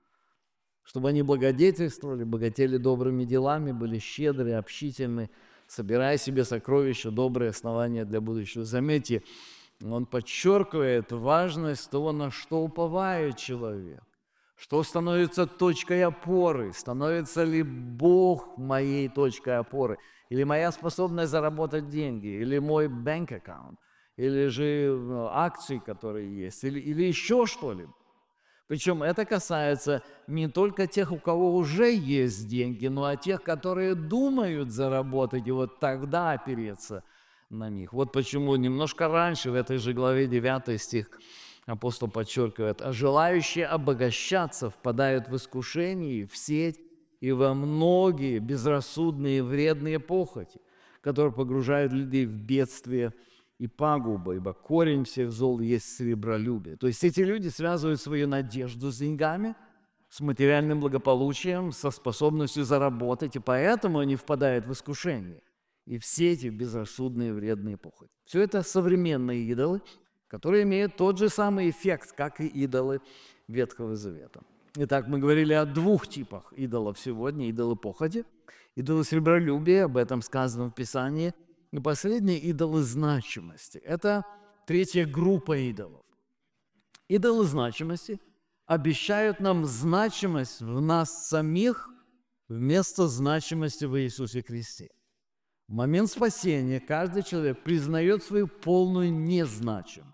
чтобы они благодетельствовали, богатели добрыми делами, были щедры, общительны, собирая себе сокровища, добрые основания для будущего». Заметьте, он подчеркивает важность того, на что уповает человек, что становится точкой опоры, становится ли Бог моей точкой опоры, или моя способность заработать деньги, или мой bank account, или же акции, которые есть, или еще что-либо. Причем это касается не только тех, у кого уже есть деньги, но и тех, которые думают заработать, и вот тогда опереться на них. Вот почему немножко раньше, в этой же главе 9 стих, апостол подчеркивает, а желающие обогащаться впадают в искушение, в сеть и во многие безрассудные вредные похоти, которые погружают людей в бедствие и пагубы, ибо корень всех зол есть сребролюбие. То есть эти люди связывают свою надежду с деньгами, с материальным благополучием, со способностью заработать, и поэтому они впадают в искушение и в сети безрассудные вредные похоти. Все это современные идолы, которые имеют тот же самый эффект, как и идолы Ветхого Завета. Итак, мы говорили о двух типах идолов сегодня. Идолы похоти, идолы сребролюбия, об этом сказано в Писании. И последние идолы значимости. Это третья группа идолов. Идолы значимости обещают нам значимость в нас самих вместо значимости в Иисусе Христе. В момент спасения каждый человек признает свою полную незначимость.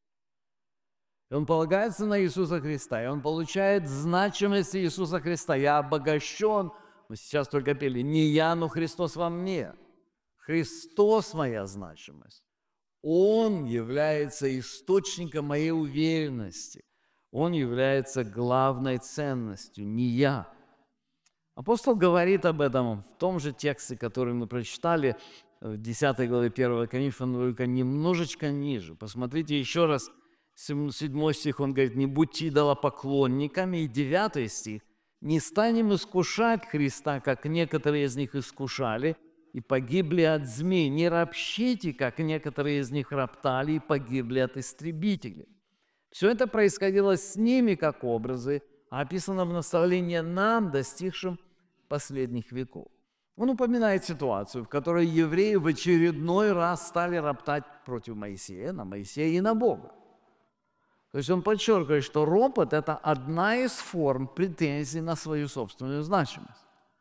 И он полагается на Иисуса Христа, и он получает значимость Иисуса Христа. Я обогащен, мы сейчас только пели, не я, но Христос во мне. Христос моя значимость. Он является источником моей уверенности. Он является главной ценностью, не я. Апостол говорит об этом в том же тексте, который мы прочитали в 10 главе 1 Коринфянам, только немножечко ниже. Посмотрите еще раз, 7 стих, он говорит, не будьте идолопоклонниками, и 9 стих, не станем искушать Христа, как некоторые из них искушали, и погибли от змей. Не ропщите, как некоторые из них роптали, и погибли от истребителей. Все это происходило с ними, как образы, описано в наставлении нам, достигшим последних веков. Он упоминает ситуацию, в которой евреи в очередной раз стали роптать против Моисея, на Моисея и на Бога. То есть он подчеркивает, что ропот – это одна из форм претензий на свою собственную значимость.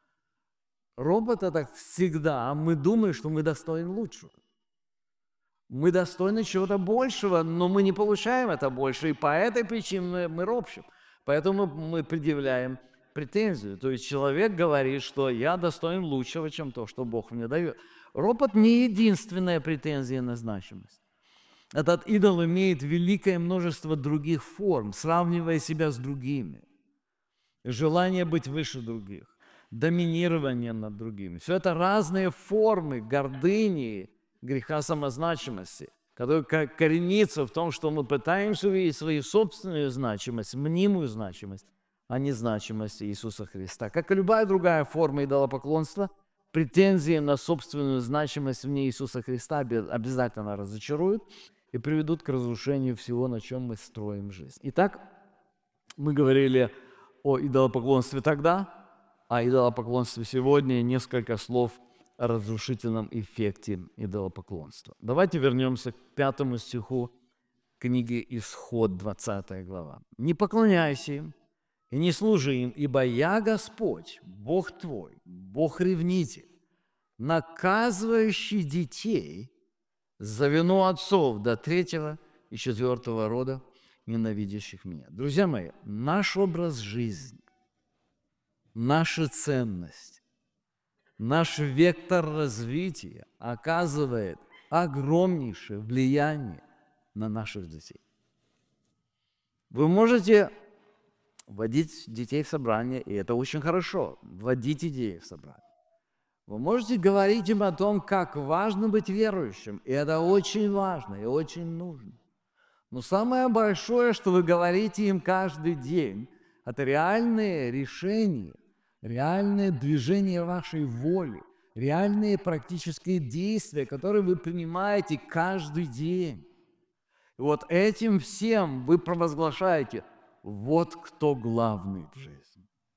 Ропот – это всегда мы думаем, что мы достойны лучшего. Мы достойны чего-то большего, но мы не получаем это больше, и по этой причине мы ропщем. Поэтому мы предъявляем претензию. То есть человек говорит, что я достоин лучшего, чем то, что Бог мне дает. Ропот не единственная претензия на значимость. Этот идол имеет великое множество других форм, сравнивая себя с другими. Желание быть выше других, доминирование над другими. Все это разные формы гордыни, греха самозначимости, который коренится в том, что мы пытаемся увидеть свою собственную значимость, мнимую значимость, а не значимость Иисуса Христа. Как и любая другая форма идолопоклонства, претензии на собственную значимость вне Иисуса Христа обязательно разочаруют и приведут к разрушению всего, на чем мы строим жизнь. Итак, мы говорили о идолопоклонстве тогда, о идолопоклонстве сегодня, и несколько слов о разрушительном эффекте идолопоклонства. Давайте вернемся к 5 стиху книги Исход, 20 глава. «Не поклоняйся им и не служи им, ибо я Господь, Бог твой, Бог-ревнитель, наказывающий детей за вину отцов до 3 и 4 рода, ненавидящих меня». Друзья мои, наш образ жизни, наша ценность, наш вектор развития оказывает огромнейшее влияние на наших детей. Вы можете вводить детей в собрание, и это очень хорошо, вводить идеи в собрание. Вы можете говорить им о том, как важно быть верующим, и это очень важно и очень нужно. Но самое большое, что вы говорите им каждый день, это реальные решения, реальное движение вашей воли, реальные практические действия, которые вы принимаете каждый день. И вот этим всем вы провозглашаете, вот кто главный в жизни.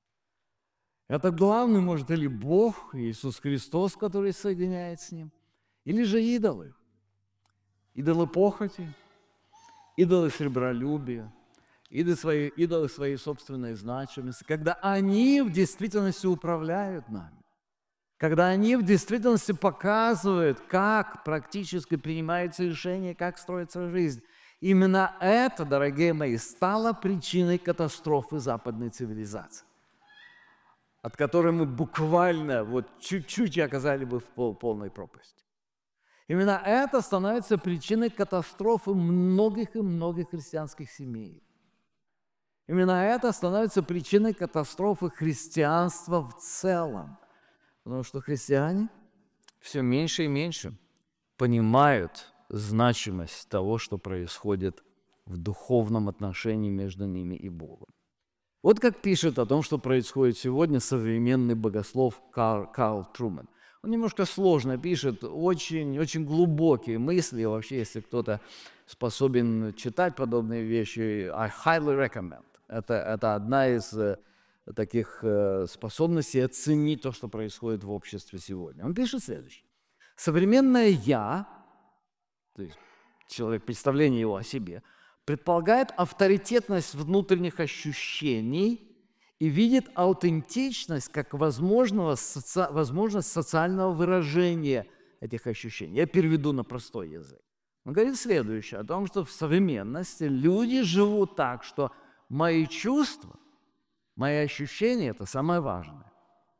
Это главный, может, или Бог, Иисус Христос, который соединяет с Ним, или же идолы. Идолы похоти, идолы сребролюбия, идолы своей собственной значимости, когда они в действительности управляют нами, когда они в действительности показывают, как практически принимается решение, как строится жизнь. Именно это, дорогие мои, стало причиной катастрофы западной цивилизации, от которой мы буквально вот чуть-чуть оказались бы в полной пропасти. Именно это становится причиной катастрофы многих и многих христианских семей. Именно это становится причиной катастрофы христианства в целом. Потому что христиане все меньше и меньше понимают значимость того, что происходит в духовном отношении между ними и Богом. Вот как пишет о том, что происходит сегодня современный богослов Карл Труман. Он немножко сложно пишет, очень, очень глубокие мысли. Вообще, если кто-то способен читать подобные вещи, I highly recommend. Это одна из таких способностей оценить то, что происходит в обществе сегодня. Он пишет следующее. Современное «я», то есть человек, представление его о себе, предполагает авторитетность внутренних ощущений и видит аутентичность как возможность социального выражения этих ощущений. Я переведу на простой язык. Он говорит следующее, о том, что в современности люди живут так, что мои чувства, мои ощущения – это самое важное.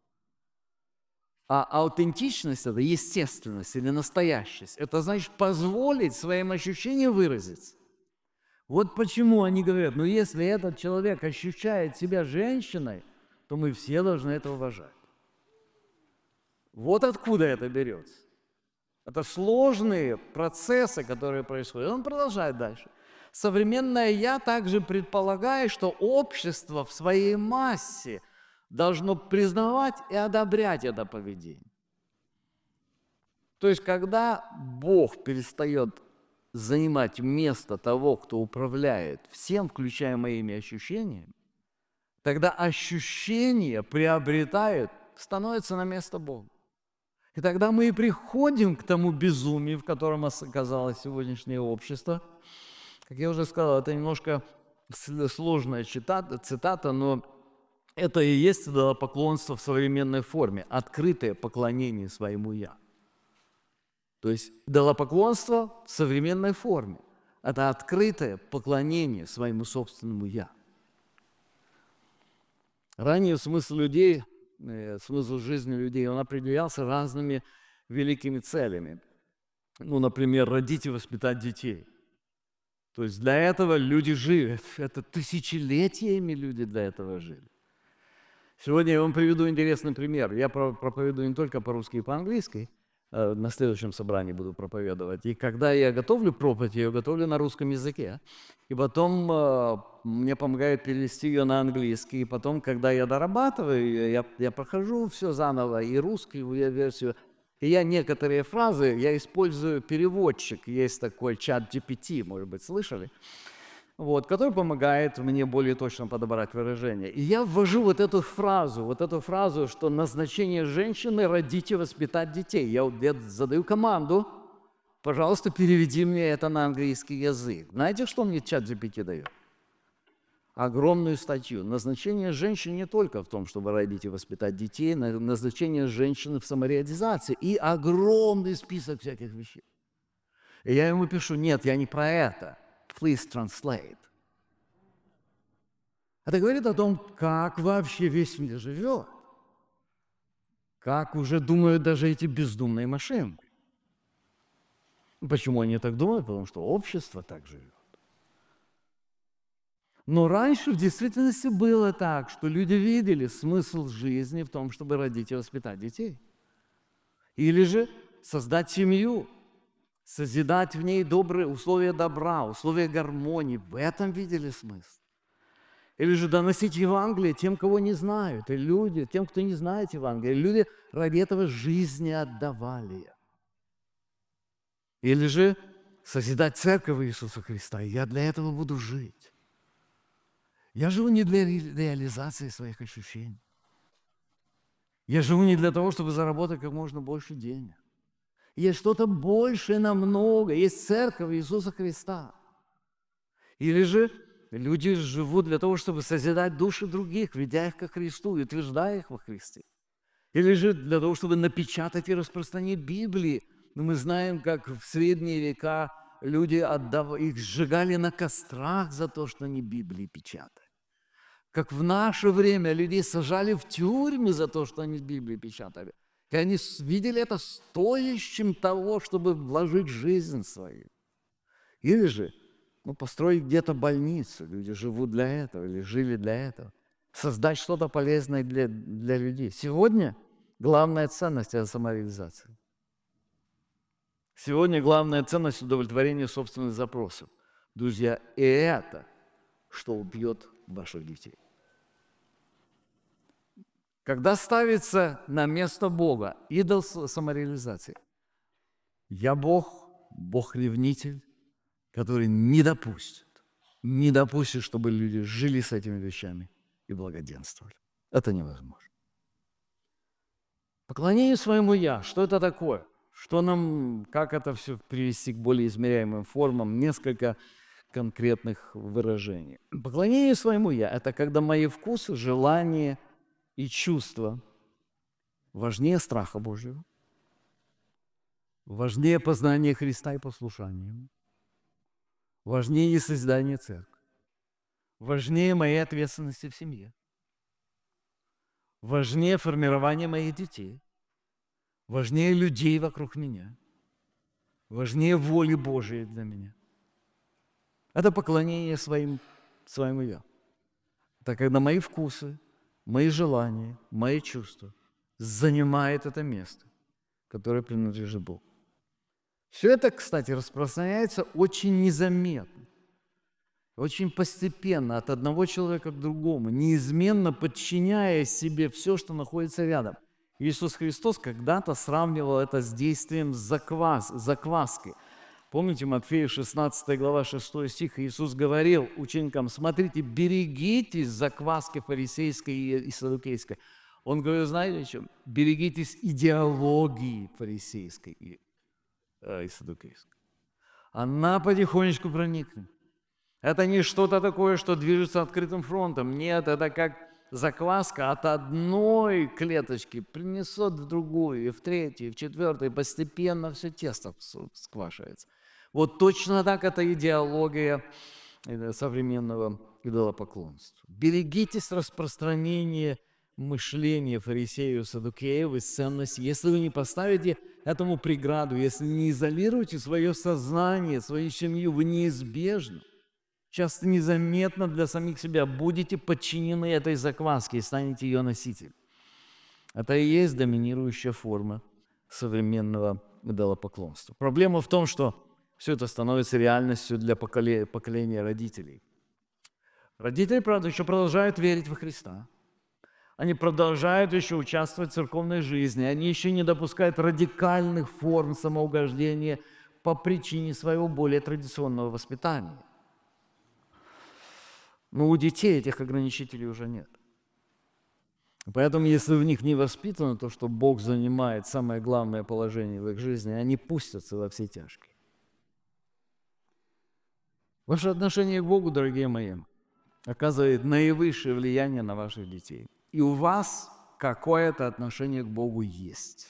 А аутентичность – это естественность или настоящесть. Это значит позволить своим ощущениям выразиться. Вот почему они говорят, если этот человек ощущает себя женщиной, то мы все должны это уважать. Вот откуда это берется. Это сложные процессы, которые происходят. Он продолжает дальше. Современное «я» также предполагает, что общество в своей массе должно признавать и одобрять это поведение. То есть, когда Бог перестает занимать место того, кто управляет всем, включая моими ощущениями, тогда ощущения приобретают, становятся на место Бога. И тогда мы и приходим к тому безумию, в котором оказалось сегодняшнее общество. Как я уже сказал, это немножко сложная цитата, но это и есть идолопоклонство в современной форме, открытое поклонение своему «я». То есть идолопоклонство в современной форме – это открытое поклонение своему собственному «я». Ранее смысл людей, смысл жизни людей, он определялся разными великими целями. Например, родить и воспитать детей. То есть для этого люди жили, это тысячелетиями люди для этого жили. Сегодня я вам приведу интересный пример. Я проповедую не только по-русски и по-английски, на следующем собрании буду проповедовать. И когда я готовлю проповедь, я ее готовлю на русском языке. И потом мне помогают перевести ее на английский. И потом, когда я дорабатываю, я прохожу все заново, и русскую версию. И я некоторые фразы, я использую переводчик. Есть такой чат GPT, может быть, слышали? Который помогает мне более точно подобрать выражение. И я ввожу вот эту фразу, что назначение женщины – родить и воспитать детей. Я задаю команду, пожалуйста, переведи мне это на английский язык. Знаете, что мне чат GPT дает? Огромную статью. Назначение женщины не только в том, чтобы родить и воспитать детей, назначение женщины в самореализации и огромный список всяких вещей. И я ему пишу, нет, я не про это. Please translate. Это говорит о том, как вообще весь мир живет. Как уже думают даже эти бездумные машинки. Почему они так думают? Потому что общество так живет. Но раньше в действительности было так, что люди видели смысл жизни в том, чтобы родить и воспитать детей. Или же создать семью, созидать в ней добрые условия добра, условия гармонии. В этом видели смысл. Или же доносить Евангелие тем, кого не знают. И люди, тем, кто не знает Евангелие. Люди ради этого жизни отдавали. Или же созидать церковь Иисуса Христа. И я для этого буду жить. Я живу не для реализации своих ощущений. Я живу не для того, чтобы заработать как можно больше денег. Есть что-то большее намного, есть церковь Иисуса Христа. Или же люди живут для того, чтобы созидать души других, ведя их ко Христу и утверждая их во Христе. Или же для того, чтобы напечатать и распространить Библии. Но мы знаем, как в средние века люди их сжигали на кострах за то, что они Библии печатали. Как в наше время людей сажали в тюрьмы за то, что они Библии печатали. И они видели это стоящим того, чтобы вложить жизнь свою. Или же построить где-то больницу. Люди живут для этого или жили для этого. Создать что-то полезное для людей. Сегодня главная ценность – это самореализация. Сегодня главная ценность – удовлетворение собственных запросов. Друзья, и это, что убьет ваших детей. Когда ставится на место Бога идол самореализации, я Бог, Бог-ревнитель, который не допустит, чтобы люди жили с этими вещами и благоденствовали. Это невозможно. Поклонение своему «я». Что это такое? Как это все привести к более измеряемым формам? Несколько конкретных выражений. Поклонение своему «я» – это когда мои вкусы, желания и чувства важнее страха Божьего, важнее познания Христа и послушания, важнее создания церкви, важнее моей ответственности в семье, важнее формирования моих детей, важнее людей вокруг меня, важнее воли Божией для меня. Это поклонение своему «я». Это когда мои вкусы, мои желания, мои чувства занимают это место, которое принадлежит Богу. Все это, кстати, распространяется очень незаметно, очень постепенно, от одного человека к другому, неизменно подчиняя себе все, что находится рядом. Иисус Христос когда-то сравнивал это с действием закваски. Помните, Матфея 16 глава 6 стих, Иисус говорил ученикам: смотрите, берегитесь закваски фарисейской и саддукейской. Он говорил, знаете о чем? Берегитесь идеологии фарисейской и саддукейской. Она потихонечку проникнет. Это не что-то такое, что движется открытым фронтом. Нет, это как закваска от одной клеточки принесет в другую, и в третью, и в четвертую, и постепенно все тесто сквашивается. Вот точно так это идеология современного идолопоклонства. Берегитесь распространения мышления фарисеев и саддукеев из ценности. Если вы не поставите этому преграду, если не изолируете свое сознание, свою семью, вы неизбежно, часто незаметно для самих себя будете подчинены этой закваске и станете ее носителем. Это и есть доминирующая форма современного идолопоклонства. Проблема в том, что все это становится реальностью для поколения родителей. Родители, правда, еще продолжают верить во Христа. Они продолжают еще участвовать в церковной жизни. Они еще не допускают радикальных форм самоугождения по причине своего более традиционного воспитания. Но у детей этих ограничителей уже нет. Поэтому, если в них не воспитано то, что Бог занимает самое главное положение в их жизни, они пустятся во все тяжкие. Ваше отношение к Богу, дорогие мои, оказывает наивысшее влияние на ваших детей. И у вас какое-то отношение к Богу есть.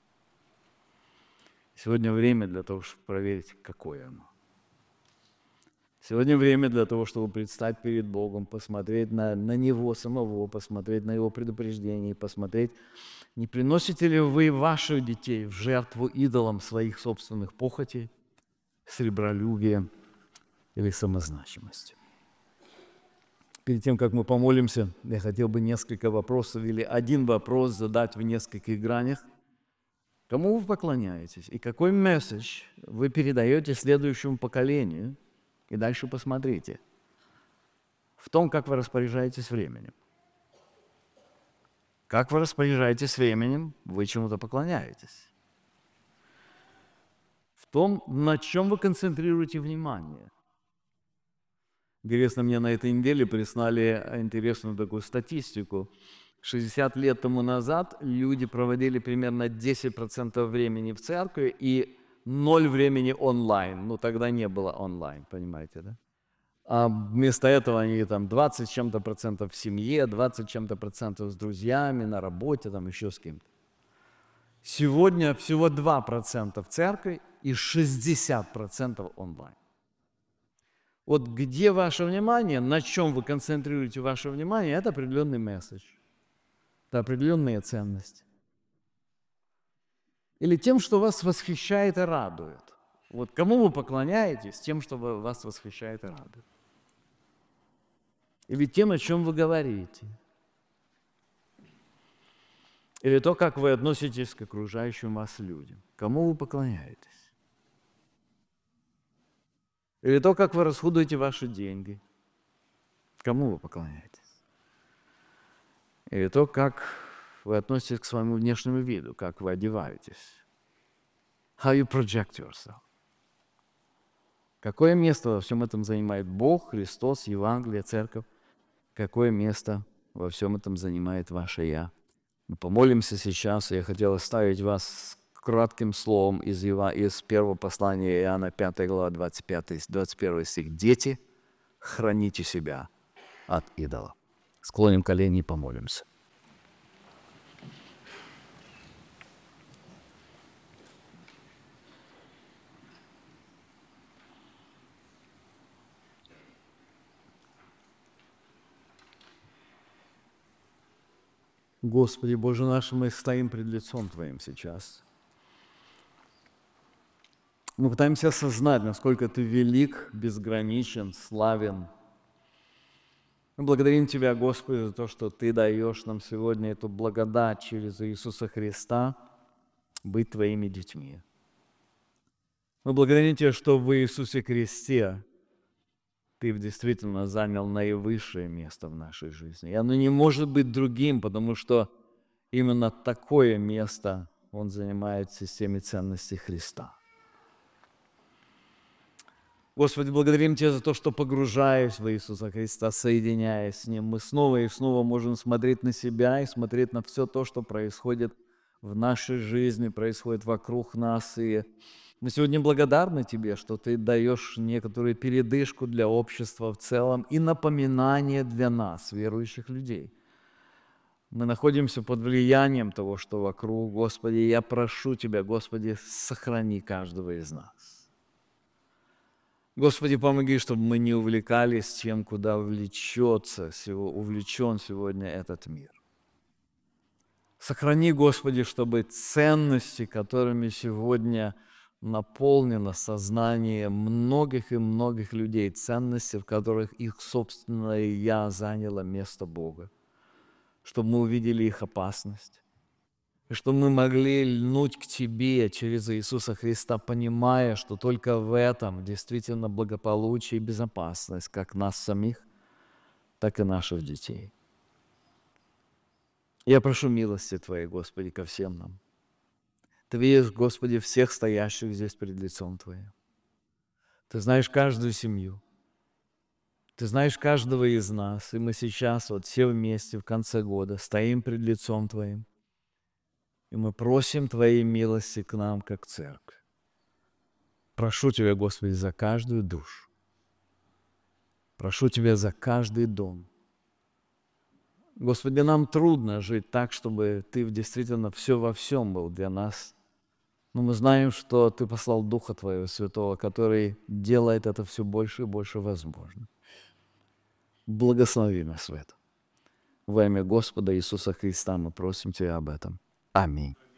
Сегодня время для того, чтобы проверить, какое оно. Сегодня время для того, чтобы предстать перед Богом, посмотреть на Него самого, посмотреть на Его предупреждения, посмотреть, не приносите ли вы ваших детей в жертву идолам своих собственных похотей, сребролюбия или самозначимости. Перед тем, как мы помолимся, я хотел бы несколько вопросов или один вопрос задать в нескольких гранях. Кому вы поклоняетесь и какой месседж вы передаете следующему поколению? И дальше посмотрите в том, как вы распоряжаетесь временем. Как вы распоряжаетесь временем, вы чему-то поклоняетесь. В том, на чем вы концентрируете внимание. Интересно, мне на этой неделе прислали интересную такую статистику. 60 лет тому назад люди проводили примерно 10% времени в церкви и 0 времени онлайн. Ну, тогда не было онлайн, понимаете, да? А вместо этого они там 20 с чем-то процентов в семье, 20 с чем-то процентов с друзьями, на работе, там еще с кем-то. Сегодня всего 2% в церкви и 60% онлайн. Вот где ваше внимание, на чем вы концентрируете ваше внимание, это определенный месседж, это определенные ценности. Или тем, что вас восхищает и радует? Вот кому вы поклоняетесь? Тем, что вас восхищает и радует. Или тем, о чем вы говорите? Или то, как вы относитесь к окружающим вас людям? Кому вы поклоняетесь? Или то, как вы расходуете ваши деньги? Кому вы поклоняетесь? Или то, как вы относитесь к своему внешнему виду, как вы одеваетесь? How you project yourself? Какое место во всем этом занимает Бог, Христос, Евангелие, Церковь? Какое место во всем этом занимает ваше «Я»? Мы помолимся сейчас, и я хотел оставить вас кратким словом из первого послания Иоанна, 5 глава, 25-21 стих. «Дети, храните себя от идола». Склоним колени и помолимся. Господи, Боже наш, мы стоим пред лицом Твоим сейчас. Мы пытаемся осознать, насколько Ты велик, безграничен, славен. Мы благодарим Тебя, Господи, за то, что Ты даешь нам сегодня эту благодать через Иисуса Христа быть Твоими детьми. Мы благодарим Тебя, что в Иисусе Христе Ты действительно занял наивысшее место в нашей жизни. И оно не может быть другим, потому что именно такое место Он занимает в системе ценностей Христа. Господи, благодарим Тебя за то, что, погружаясь в Иисуса Христа, соединяясь с Ним, мы снова и снова можем смотреть на себя и смотреть на все то, что происходит в нашей жизни, происходит вокруг нас. И мы сегодня благодарны Тебе, что Ты даешь некоторую передышку для общества в целом и напоминание для нас, верующих людей. Мы находимся под влиянием того, что вокруг. Господи, я прошу Тебя, Господи, сохрани каждого из нас. Господи, помоги, чтобы мы не увлекались тем, куда увлечен сегодня этот мир. Сохрани, Господи, чтобы ценности, которыми сегодня наполнено сознание многих и многих людей, ценности, в которых их собственное «я» заняло место Бога, чтобы мы увидели их опасность, и чтобы мы могли льнуть к Тебе через Иисуса Христа, понимая, что только в этом действительно благополучие и безопасность как нас самих, так и наших детей. Я прошу милости Твоей, Господи, ко всем нам. Ты видишь, Господи, всех стоящих здесь перед лицом Твоим. Ты знаешь каждую семью. Ты знаешь каждого из нас. И мы сейчас вот все вместе в конце года стоим пред лицом Твоим. И мы просим Твоей милости к нам, как церковь. Прошу Тебя, Господи, за каждую душу. Прошу Тебя за каждый дом. Господи, нам трудно жить так, чтобы Ты действительно все во всем был для нас. Но мы знаем, что Ты послал Духа Твоего Святого, который делает это все больше и больше возможным. Благослови нас в этом. Во имя Господа Иисуса Христа мы просим Тебя об этом. Аминь.